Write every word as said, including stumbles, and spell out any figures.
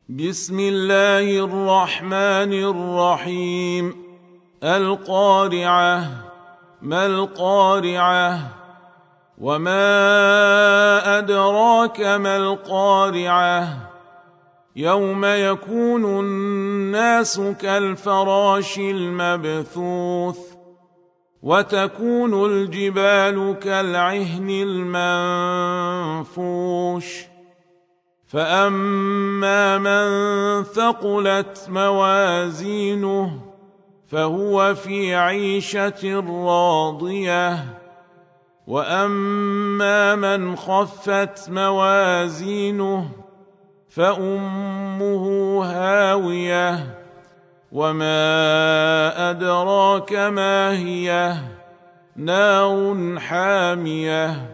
بسم الله الرحمن الرحيم. القارعة. ما القارعة؟ وما أدراك ما القارعة؟ يوم يكون الناس كالفراش المبثوث وتكون الجبال كالعهن المنفوش فأما من ثقلت موازينه فهو في عيشة راضية وأما من خفت موازينه فأمه هاوية وما أدراك ما هي نار حامية